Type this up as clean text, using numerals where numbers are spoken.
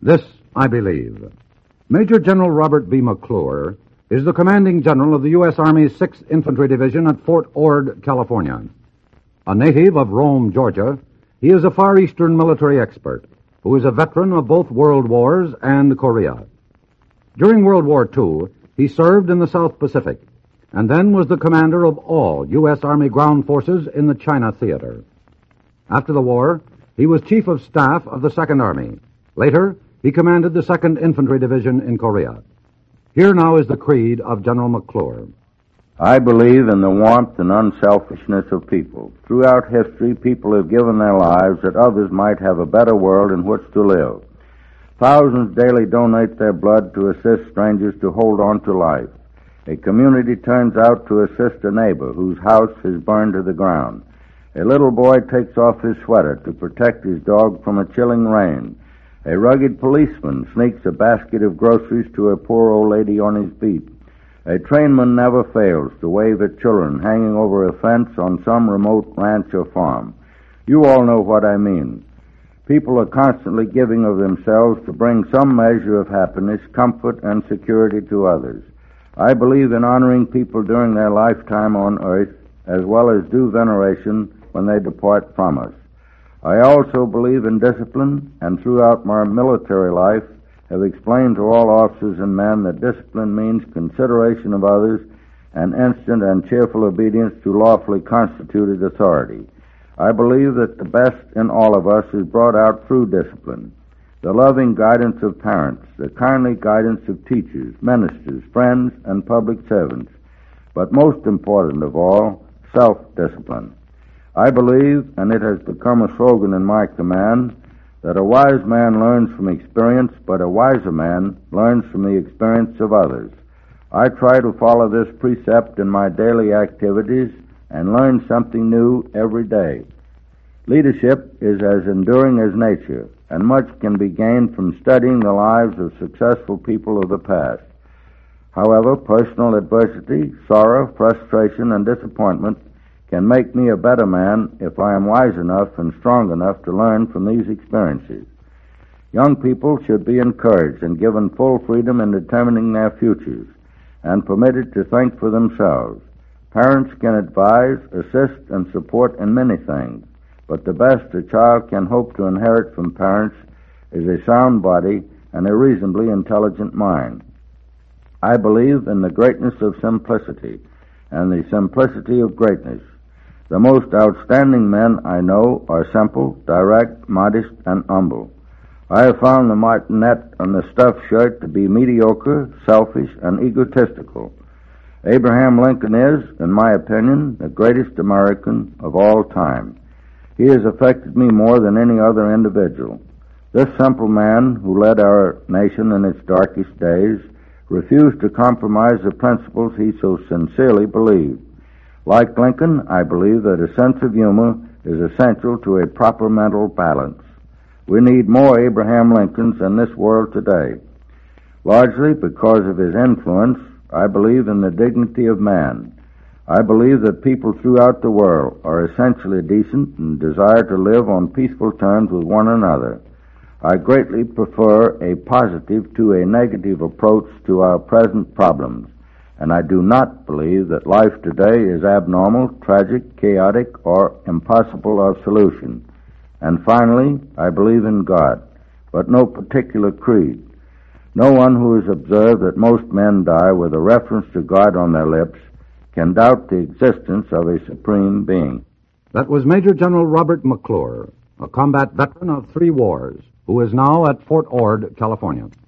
This I believe. Major General Robert B. McClure is the commanding general of the U.S. Army's 6th Infantry Division at Fort Ord, California. A native of Rome, Georgia, he is a Far Eastern military expert who is a veteran of both World Wars and Korea. During World War II, he served in the South Pacific and then was the commander of all U.S. Army ground forces in the China theater. After the war, he was Chief of Staff of the Second Army. Later, he commanded the 2nd Infantry Division in Korea. Here now is the creed of General McClure. I believe in the warmth and unselfishness of people. Throughout history, people have given their lives that others might have a better world in which to live. Thousands daily donate their blood to assist strangers to hold on to life. A community turns out to assist a neighbor whose house is burned to the ground. A little boy takes off his sweater to protect his dog from a chilling rain. A rugged policeman sneaks a basket of groceries to a poor old lady on his beat. A trainman never fails to wave at children hanging over a fence on some remote ranch or farm. You all know what I mean. People are constantly giving of themselves to bring some measure of happiness, comfort, and security to others. I believe in honoring people during their lifetime on earth, as well as due veneration when they depart from us. I also believe in discipline, and throughout my military life have explained to all officers and men that discipline means consideration of others and instant and cheerful obedience to lawfully constituted authority. I believe that the best in all of us is brought out through discipline. The loving guidance of parents, the kindly guidance of teachers, ministers, friends, and public servants, but most important of all, self-discipline. I believe, and it has become a slogan in my command, that a wise man learns from experience, but a wiser man learns from the experience of others. I try to follow this precept in my daily activities and learn something new every day. Leadership is as enduring as nature, and much can be gained from studying the lives of successful people of the past. However, personal adversity, sorrow, frustration, and disappointment can make me a better man if I am wise enough and strong enough to learn from these experiences. Young people should be encouraged and given full freedom in determining their futures and permitted to think for themselves. Parents can advise, assist, and support in many things, but the best a child can hope to inherit from parents is a sound body and a reasonably intelligent mind. I believe in the greatness of simplicity and the simplicity of greatness. The most outstanding men I know are simple, direct, modest, and humble. I have found the martinet and the stuffed shirt to be mediocre, selfish, and egotistical. Abraham Lincoln is, in my opinion, the greatest American of all time. He has affected me more than any other individual. This simple man, who led our nation in its darkest days, refused to compromise the principles he so sincerely believed. Like Lincoln, I believe that a sense of humor is essential to a proper mental balance. We need more Abraham Lincolns in this world today. Largely because of his influence, I believe in the dignity of man. I believe that people throughout the world are essentially decent and desire to live on peaceful terms with one another. I greatly prefer a positive to a negative approach to our present problems, and I do not believe that life today is abnormal, tragic, chaotic, or impossible of solution. And finally, I believe in God, but no particular creed. No one who has observed that most men die with a reference to God on their lips can doubt the existence of a supreme being. That was Major General Robert McClure, a combat veteran of 3 wars, who is now at Fort Ord, California.